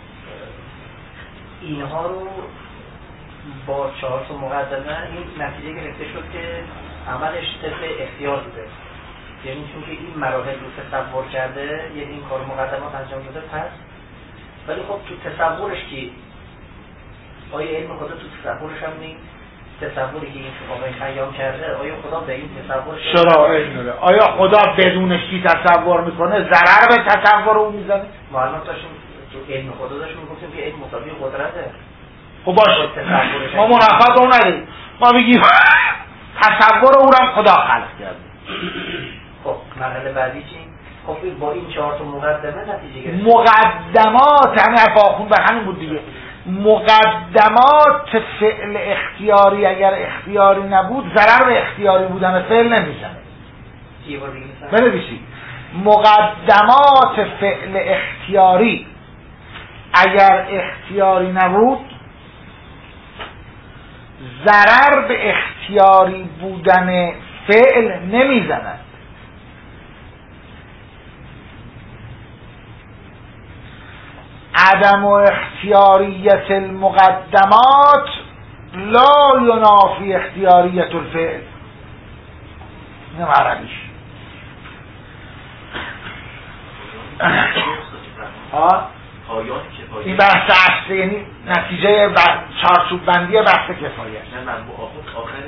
اینها رو با چهار تا مقدمه این نتیجه گرفته شد که عملش طبق اختیار بوده، یعنی چون که این مراحل رو تصور کرده یعنی این کار مقدمات انجام داده. پس ولی خب تو تصورش که آیا علم خدا تو تصورش هم نیست؟ تصوری که این آقای خیام کرده آیا خدا به این تصور شرایط نداره؟ آیا خدا بدون کی تصور میکنه ضرر به تصور او میزنه؟ ما الان داشتیم تو علم خدا داشتیم میگفتیم که علم مساوی قدرته. خب باشه ما منافات اون نداریم، ما میگیم تصور او را خدا خلق کرده. خب مرحله بعدی چی؟ خب با این چهار تا مقدمه نتیجه گرفت. مقدمات همین حرف آخوند به همین بود دیگه. مقدمات فعل اختیاری اگر اختیاری نبود ضرر به اختیاری بودن فعل نمیزنه. چیه بار دیگه مثلا؟ بنویسید مقدمات فعل اختیاری اگر اختیاری نبود ضرر به اختیاری بودن فعل نمیزند. عدم و اختیاریت المقدمات لا ینافی اختیاریت الفعل. این عربیش. ها این بحث اصل یعنی نتیجه چارچوب بندی بحث کفایه. نه من آخر آخر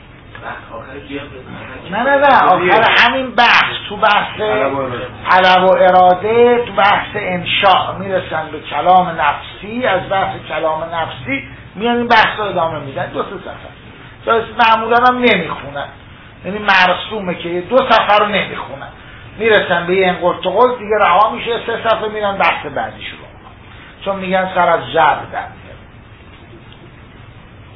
نه نه نه آخر همین بحث تو بحث طلب و اراده تو بحث انشاء میرسن به کلام نفسی، از بحث کلام نفسی میان این بحث رو ادامه میدن. دو سه صفحه معمولا هم نمیخونن، یعنی مرسومه که دو صفحه رو نمیخونن، میرسن به یه انقلت و قلت دیگه رها میشه، سه صفحه میرن بحث بعدی شروع میکنن، چون میگن سر از جبر در میاد.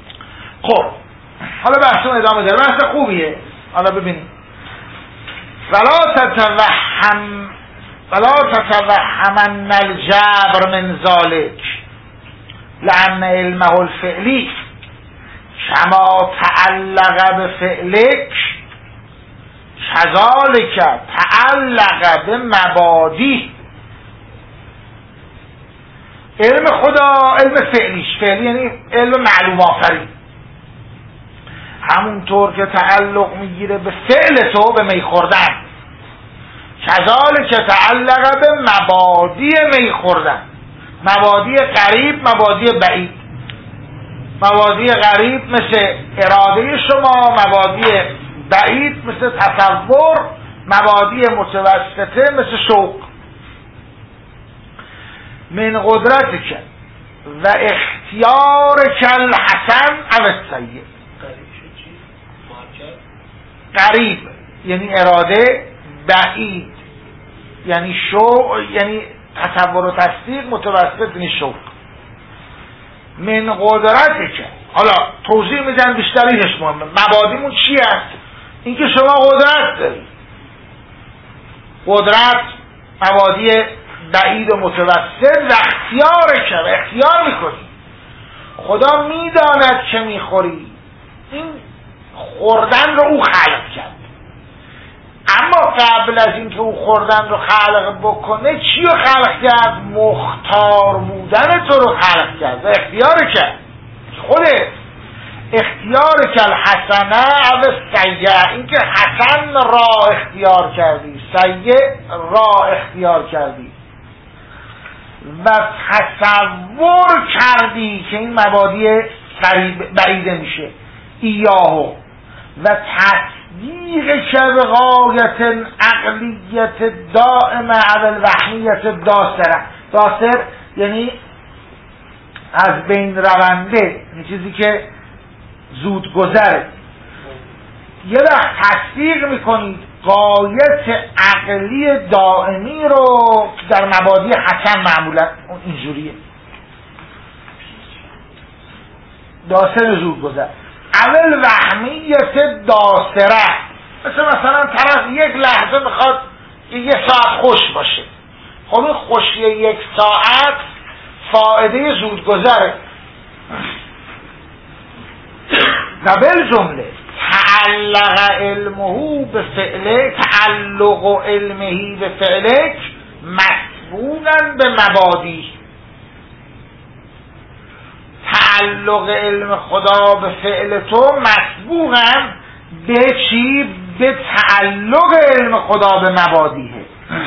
خب حالا بحثم ادامه داره، بحث خوبیه. حالا ببینیم ولا تتوهم ولا تتوهمن الجبر من ذلك لأن علمه الفعلی کما تعلق بفعلک کذالک تعلق بمبادی. علم خدا علم فعلیش، فعلی یعنی علم معلوم آفرین، همونطور که تعلق میگیره به فعل تو، به می خوردن، کذالک تعلق به مبادی می خوردن، مبادی قریب، مبادی بعید. مبادی قریب مثل اراده شما، مبادی بعید مثل تصور، مبادی متوسطه مثل شوق. من قدرتک و اختیارک الحسن او السیء. قریب یعنی اراده، بعید یعنی شوق، یعنی تصور و تصدیق، متوسط یعنی شوق. من قدرتک، حالا توضیح میدن بیشتریش مهمه. مبادیمون چی است؟ اینکه شما قدرت دارید. قدرت مبادی بعید و متوسط و اختیار که و اختیار میکنی. خدا میداند که میخوری، این خوردن رو او خلق کرد، اما قبل از اینکه او خوردن رو خلق بکنه چی رو خلق کرد؟ مختار بودن تو رو خلق کرد و اختیار کرد. خودت اختیار کل حسنه او سیئه، اینکه حسن را اختیار کردی، سیئه را اختیار کردی و تصور کردی که این مبادی بعیده میشه ایاهو و تصدیق که به غایت عقلیت دائمه اول وحمیت داسره. داسر یعنی از بین رونده، این چیزی که زود گذره. یه وقت تصدیق میکنید غایت عقلی دائمی رو در مبادی حسن معمولا اینجوریه، داسر زود گذر. اول وهمیت داسره، مثل مثلا طرف یک لحظه میخواد یه ساعت خوش باشه، خب این خوشی یک ساعت فائده زودگذره و بالجمله تعلق علمه به فعله، تعلق علمه به فعلک مسبوقاً به مبادی. تعلق علم خدا به فعل تو مسبوقاً به چی؟ به تعلق علم خدا به مبادیه.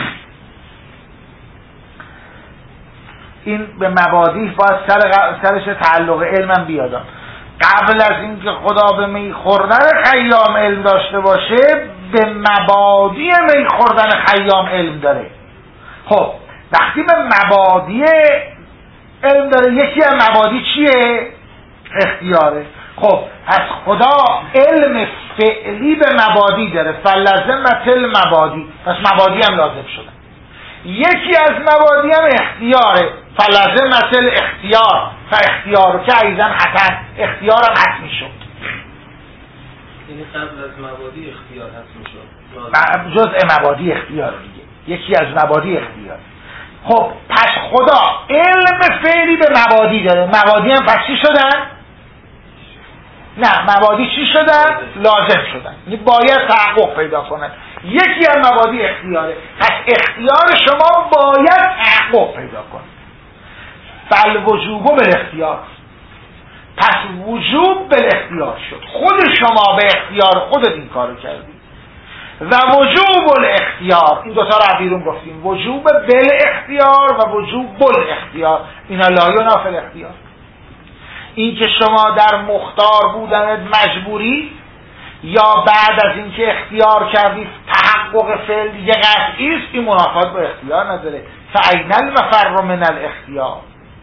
این به مبادی باید سر سرش تعلق علمم بیادم. قبل از اینکه خدا به می خوردن خیام علم داشته باشه، به مبادی می خوردن خیام علم داره. خب وقتی به مبادی علم داره، یکی از مبادی چیه؟ اختیاره. خب از خدا علم فعلی به مبادی داره، فلزمت المبادی، پس مبادی هم لازم شده. یکی از مبادی هم اختیاره، فلزمت الاختیار، فاختیار که ایزن حسن، اختیار هم حتمی شد. یعنی قبل از مبادی اختیار حتمی شد، جزء مبادی اختیار دیگه، یکی از مبادی اختیار. خب پس خدا علم فعلی به مبادی داره، مبادی هم پس چی شدن؟ نه، مبادی چی شدن؟ لازم شدن، یعنی باید تحقق پیدا کنن. یکی از مبادی اختیاره، پس اختیار شما باید تحقق پیدا کنه. بل وجوب بالاختیار، پس وجوب بالاختیار شد. خود شما به اختیار خودت این کارو کردی. و وجوب الاختیار، این دوتا رو بیرون گفتیم، وجوب بالاختیار و وجوب بالاختیار، اینا لا ینافی الاختیار. این که شما در مختار بودنت مجبوری یا بعد از اینکه اختیار کردی تحقق فعل دیگه قطعی است، این منافات با اختیار نداره. فأین المفر من الاختیار.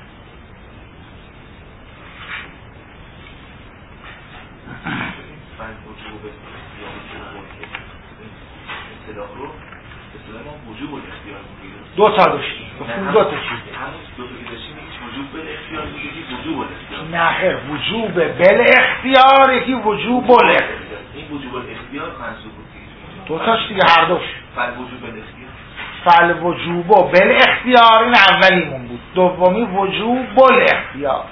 دو تا داشتیم، دو تا چیزه. وجوب بالاختیار میگی وجوب الاختیار. نه خیر، وجوب بالاختیار یکی وجوب بالاختیار. این وجوب الاختیار منصوب بود. دو تاش دیگه، هر دوش. فعل وجوب بالاختیار. فعل وجوب بالاختیار این اولیمون بود، دومی وجوب بالاختیار.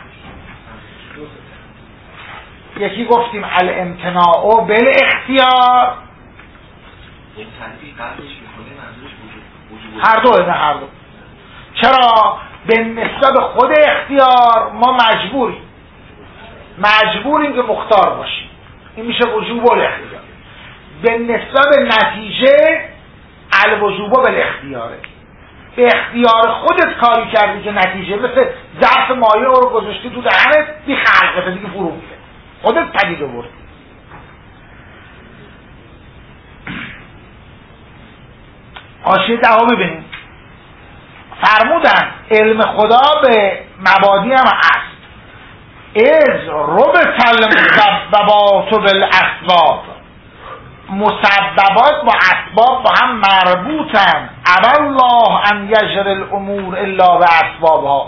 یکی گفتیم الامتناع بالاختیار، این تعریفی قبلش میکنه منظورش وجوب. هر دو، نه هر دو. چرا؟ به نسبت خود اختیار ما مجبوریم مجبوریم که مختار باشیم، این میشه وجوب الاختیار. به نسبت نتیجه الوجوب بالاختیاره، به اختیار خودت کاری کردی که نتیجه مثل ظرف مایع رو گذاشتی تو دهنت بی خلقته دیگه فرو میره، خودت پدید آوردی. حاشیه ده ببینیم. فرمودن علم خدا به مبادی هم هست. از ربط المسببات بالاسباب، مسببات با اسباب با هم مربوطن. ابا الله ان یجری الامور الا به اسبابها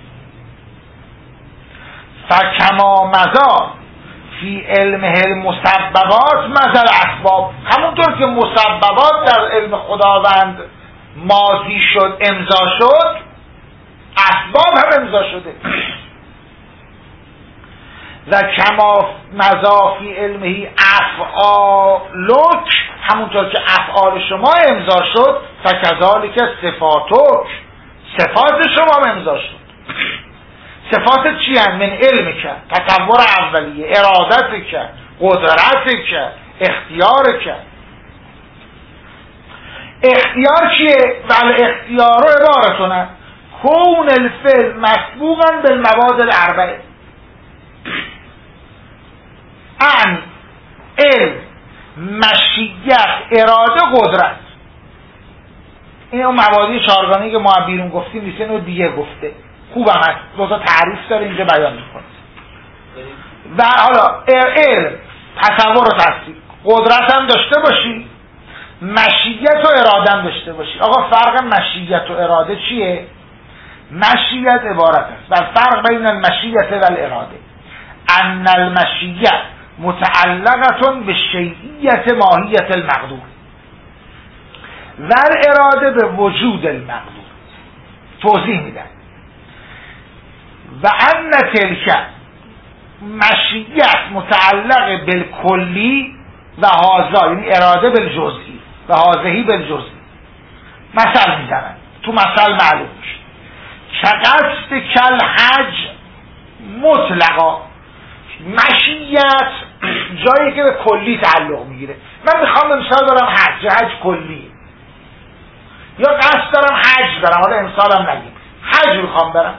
فکما مضی فی علمه المسببات مضی الاسباب. همونطور که مسببات در علم خداوند ماضی شد، امضا شد، اسباب هم امضا شده. و کما مضی فی علمه افعالک، همونطور که افعال شما امضا شد، فکذالک صفاتک، صفات شما امضا شد. صفات چی هست؟ من علم کرد، تصور اولیه، ارادت کرد، قدرت کرد، اختیار کرد. اختیار چیه؟ ول اختیار عبارتونه کون الفعل مسبوقا بالمواد الاربعه. ان علم، مشیت، اراده، قدرت. این اون موادی چهارگانه‌ای که ما بیرون گفتیم نیست، اینو دیگه گفته. خوبم هست، دو تا تعریف داره اینجا بیان میکنه. و حالا علم، تصور و تصدیق، قدرت هم داشته باشی، مشیت و اراده هم داشته باشی. آقا فرق مشیت و اراده چیه؟ مشیت عبارت است و فرق بین المشیت و الاراده ان المشیت متعلقه به شیئیت ماهیت المقدور و الاراده به وجود المقدور. توضیح میدن. و ان تلک مشیت متعلق بالکلی و هازا، یعنی اراده بالجزئی و هازهی بالجزئی. مثل میزنن، تو مثل معلوم میشه. چقصد کل حج مطلقا، مشیت جایی که به کلی تعلق میگیره. من میخوام امسال برم حج، حج کلی، یا قصد دارم حج برم، حالا امسالم نگیم حج میخوام برم،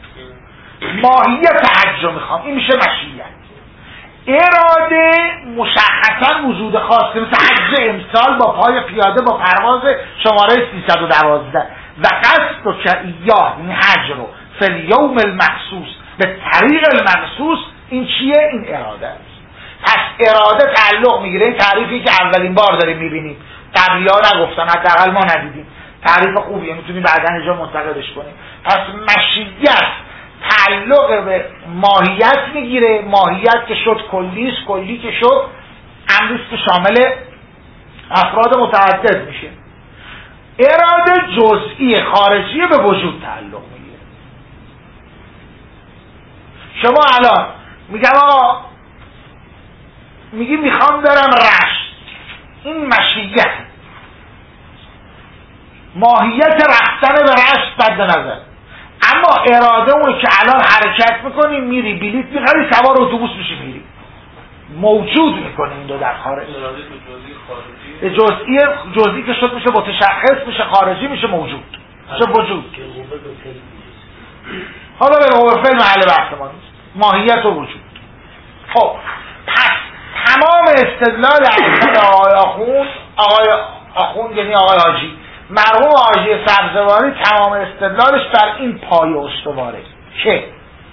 ماهیت حج رو میخوام، این میشه مشیت. اراده مشخصا وجود خاصه، مثل حج امسال با پای پیاده با پرواز شماره سیصد و دوازده. و قصد و کعیاه، یعنی حج رو فی الیوم المخصوص به طریق المخصوص، این چیه؟ این اراده است. پس اراده تعلق میگیره، این تعریفی که اولین بار داریم میبینیم، قبلی ها نگفتن، حداقل ما ندیدیم. تعریف خوبیه، میتونیم بعدا اینجا منتقدش کنیم. پس مشیت تعلق به ماهیت میگیره، ماهیت که شد کلیست، کلی که شد امریست که شامل افراد متعدد میشه. اراده جزئی خارجی به وجود تعلق میگیره. شما الان میگم آقا، میگی میخوام برم رشت، این مشیت، ماهیت رفتن به رشت بد نظر. اما اراده اونه که الان حرکت میکنی، میری بلیط میخری، سوار اتوبوس میشی میری، موجود میکنه این دو در خارج. جزئی جزئی که شد میشه متشخص، میشه خارجی، میشه موجود، میشه وجود. حالا به قوه فعل محل بحث ما نیست، ماهیت و وجود. خب پس تمام استدلال آقای آخوند، آقای آخوند یعنی آقای حاجی مرحوم حاجی سبزواری، تمام استدلالش بر این پایه استواره که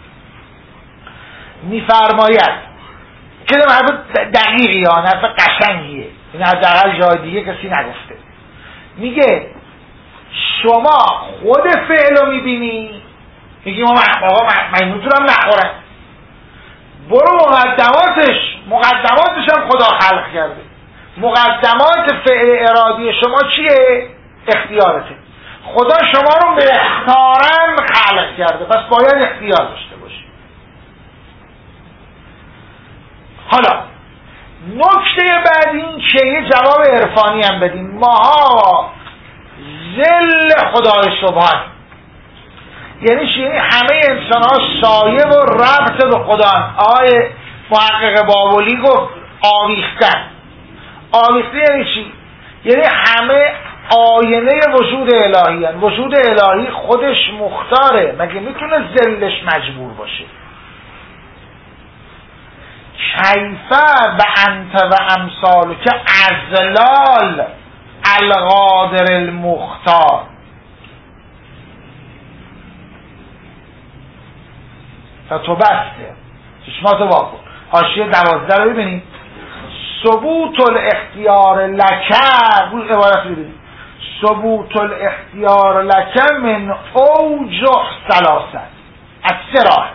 میفرماید که حرف دقیقی ها، حرف قشنگیه، این حداقل جای دیگه کسی نگفته. میگه شما خود فعل رو میبینی، میگی ما آقا من میتونم نخورم، برو مقدماتش مقدماتش هم خدا خلق کرده، مقدمات فعل ارادی شما چیه؟ اختیارته. خدا شما رو مختارن خلق کرده، پس باید اختیار داشته باشی. حالا نکته بعد این که یه جواب عرفانی هم بدیم. ماها ذل خدای سبحان، یعنی چی؟ یعنی همه انسان ها سایه و ربط به خدا. آقای محقق بابلی گفت آویختن. آویخته یعنی چی؟ یعنی همه آینه وجود الهی هن. وجود الهی خودش مختاره، مگه میتونه ذلش مجبور باشه؟ کیفه و انت و امثال که ازلال القادر المختار. و تو بسته چشماتو واکن. حاشیه دوازده رو ببینید. ثبوت الاختیار لکه، بود عبارت رو ببینید. ثبوت الاختیار لکه من اوجه ثلاثت، از سه راه.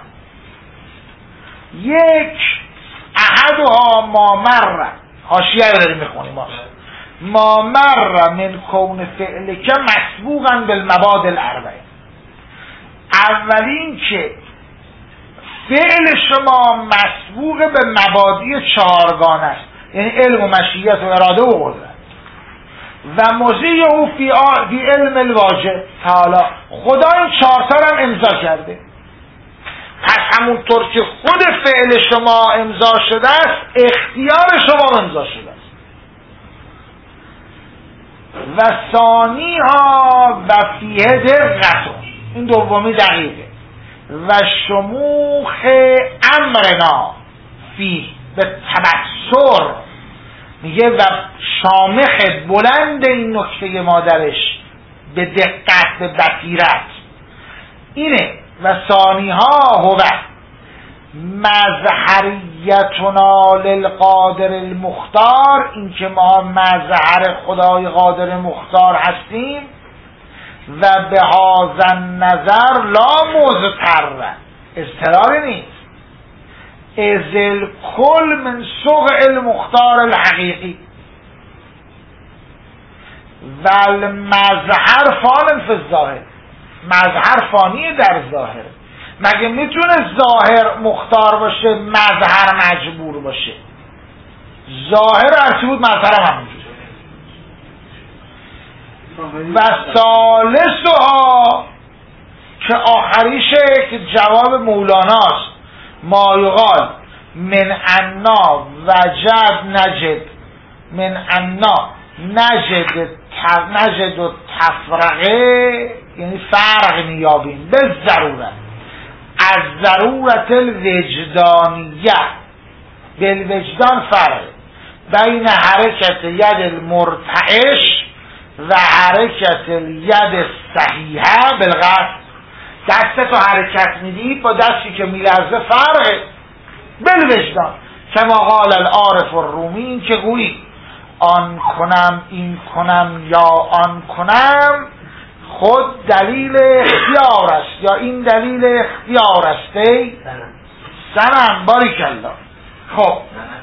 یک احدها ما مر، حاشیه رو داریم میخونیم ما ما مر من کون فعل که مسبوقا بالمبادئ الاربعه. اولین که فعل شما مسبوق به مبادی چهارگانه است، یعنی علم و مشیت و اراده و قدرت. و مضی او فی, فی علم الواجب تعالی، خدا این چهارتا رو هم امضا کرده. پس همونطور که خود فعل شما امضا شده است، اختیار شما امضا شده است. و ثانی ها و فیه دقتون، این دومی دقیقه. و شموخ امرنا فی به تبصر، میگه و شامخ بلند این نکته ما درش به دقت به بصیرت اینه. و ثانی ها هو مظهریتنا للقادر المختار، این که ما مظهر خدای قادر مختار هستیم. و به هذا النظر لا مضطر، اضطراری نیست. ازل کل من سوق المختار الحقیقی و المظهر فان فی الظاهر، مظهر فانی در ظاهر. مگه میتونه ظاهر مختار باشه مظهر مجبور باشه؟ ظاهر هرچی بود مظهر هم همونجور. و ثالثها که آخریشه که جواب مولاناست، ما یقال من انا وجد نجد من انا نجد نجد و تفرقه، یعنی فرق نیابیم به ضرورت از ضرورت الوجدانیه، بالوجدان فرق بین حرکت ید المرتعش و حرکت الید صحیحه بالغت. دستتو حرکت میدی با دستی که میلرزه فرقه بالوجدان. کما قال العارف الرومی، این که گویی آن کنم این کنم یا آن کنم خود دلیل اختیار است، یا این دلیل اختیار است. ای سنم باریکالله. خب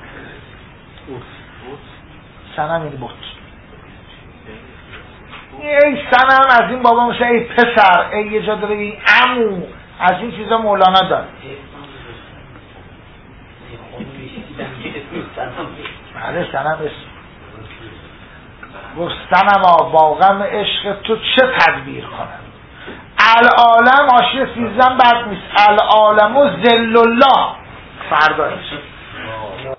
سنم این بود. ای سنم از این بابا میشه ای پسر، ای یه جا داره این عمو، از این چیزا مولانا داره. بله سنم اسم گفتنما با غم عشق تو چه تدبیر کنم. العالم آشی سیزدن بد نیست. العالم و ذل الله فردا